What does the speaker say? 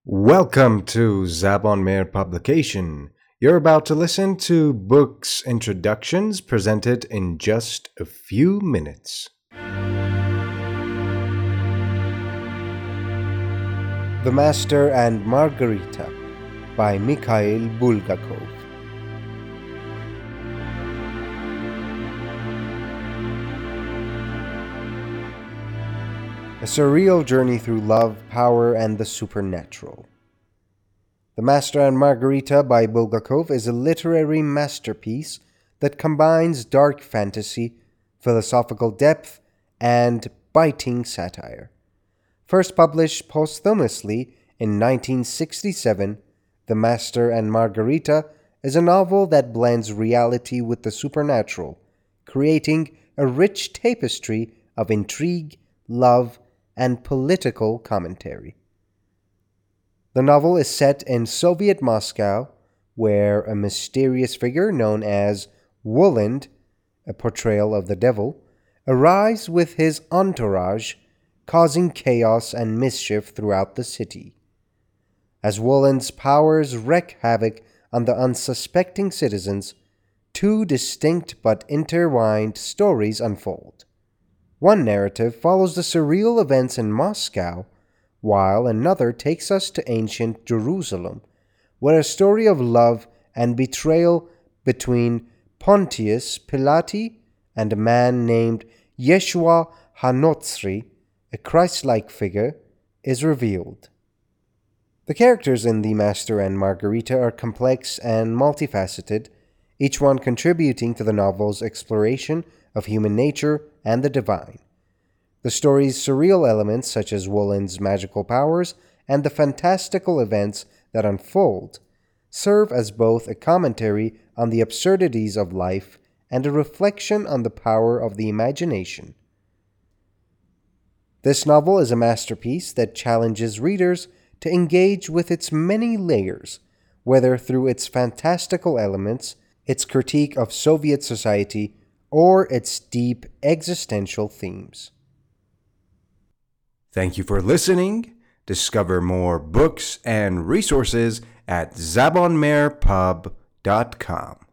Welcome to Zabon Meir Publication. You're about to listen to books introductions presented in just a few minutes. The Master and Margarita by Mikhail Bulgakov. A surreal journey through love, power, and the supernatural. The Master and Margarita by Bulgakov is a literary masterpiece that combines dark fantasy, philosophical depth, and biting satire. First published posthumously in 1967, The Master and Margarita is a novel that blends reality with the supernatural, creating a rich tapestry of intrigue, love, and political commentary. The novel is set in Soviet Moscow, where a mysterious figure known as Woland, a portrayal of the devil, arrives with his entourage, causing chaos and mischief throughout the city. As Woland's powers wreak havoc on the unsuspecting citizens, two distinct but intertwined stories unfold. One narrative follows the surreal events in Moscow, while another takes us to ancient Jerusalem, where a story of love and betrayal between Pontius Pilate and a man named Yeshua HaNotzri, a Christ-like figure, is revealed. The characters in The Master and Margarita are complex and multifaceted, each one contributing to the novel's exploration of human nature and the divine. The story's surreal elements, such as Woland's magical powers and the fantastical events that unfold, serve as both a commentary on the absurdities of life and a reflection on the power of the imagination. This novel is a masterpiece that challenges readers to engage with its many layers, whether through its fantastical elements, its critique of Soviet society, or its deep existential themes. Thank you for listening. Discover more books and resources at zabonmeirpub.com.